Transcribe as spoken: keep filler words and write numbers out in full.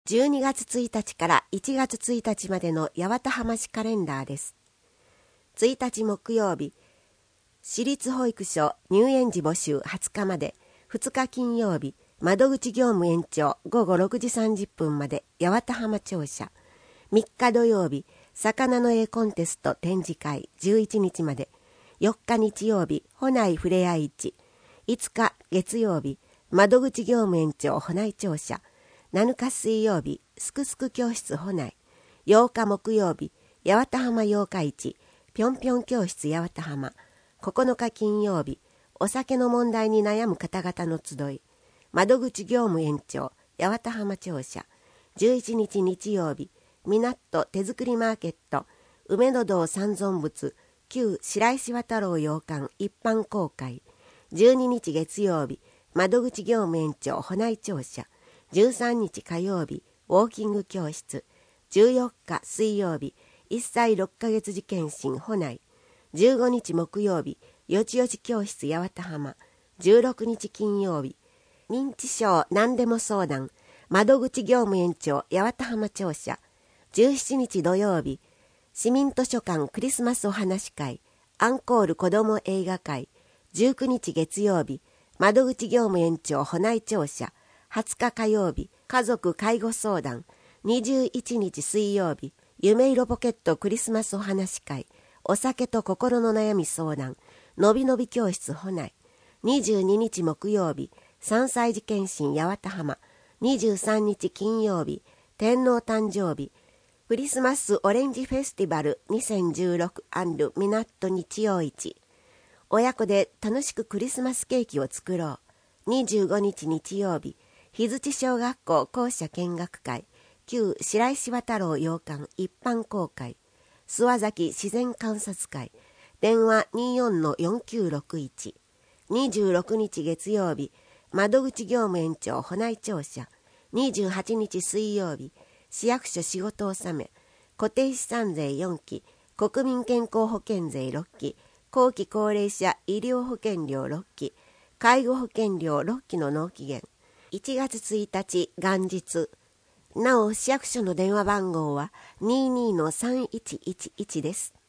じゅうにがつついたちからいちがつついたちまでの八幡浜市カレンダーです。ついたち木曜日、私立保育所入園時募集はつかまで、ふつか金曜日、窓口業務延長ごごろくじさんじゅっぷんまで八幡浜庁舎。みっか土曜日、魚の絵コンテスト展示会じゅういちにちまで。よっか日曜日、保内ふれあい市。いつか月曜日、窓口業務延長保内庁舎。なのか水曜日、すくすく教室保内。ようか木曜日、八幡浜八日市、ぴょんぴょん教室八幡浜。ここのか金曜日、お酒の問題に悩む方々の集い。窓口業務延長八幡浜庁舎。じゅういちにち日曜日、みなっと手作りマーケット、梅の堂三尊仏、旧白石和太郎洋館一般公開。じゅうににち月曜日、窓口業務延長保内庁舎。じゅうさんにち火曜日、ウォーキング教室。じゅうよっか水曜日、いっさいろっかげつ児検診保内。じゅうごにち木曜日、よちよち教室八幡浜。じゅうろくにち金曜日、認知症何でも相談、窓口業務延長八幡浜庁舎。じゅうしちにち土曜日、市民図書館クリスマスお話会、アンコール子ども映画会。じゅうくにち月曜日、窓口業務延長保内庁舎。はつか火曜日、家族介護相談。にじゅういちにち水曜日、夢色ポケットクリスマスお話会。お酒と心の悩み相談。のびのび教室保内。にじゅうににち木曜日、さんさい児検診八幡浜。にじゅうさんにち金曜日、天皇誕生日。クリスマスオレンジフェスティバルにせんじゅうろく&みなっと日曜市。親子で楽しくクリスマスケーキを作ろう。にじゅうごにち日曜日、日槌小学校校舎見学会、旧白石和太郎洋館一般公開、諏訪崎自然観察会、電話 にじゅうよんのよんきゅうろくいち。にじゅうろくにち月曜日、窓口業務延長保内庁舎。にじゅうはちにち水曜日、市役所仕事納め、固定資産税よんき、国民健康保険税ろっき、後期高齢者医療保険料ろっき、介護保険料ろっきの納期限。いちがつついたち元日。なお市役所の電話番号は にじゅうにのさんいちいちいち です。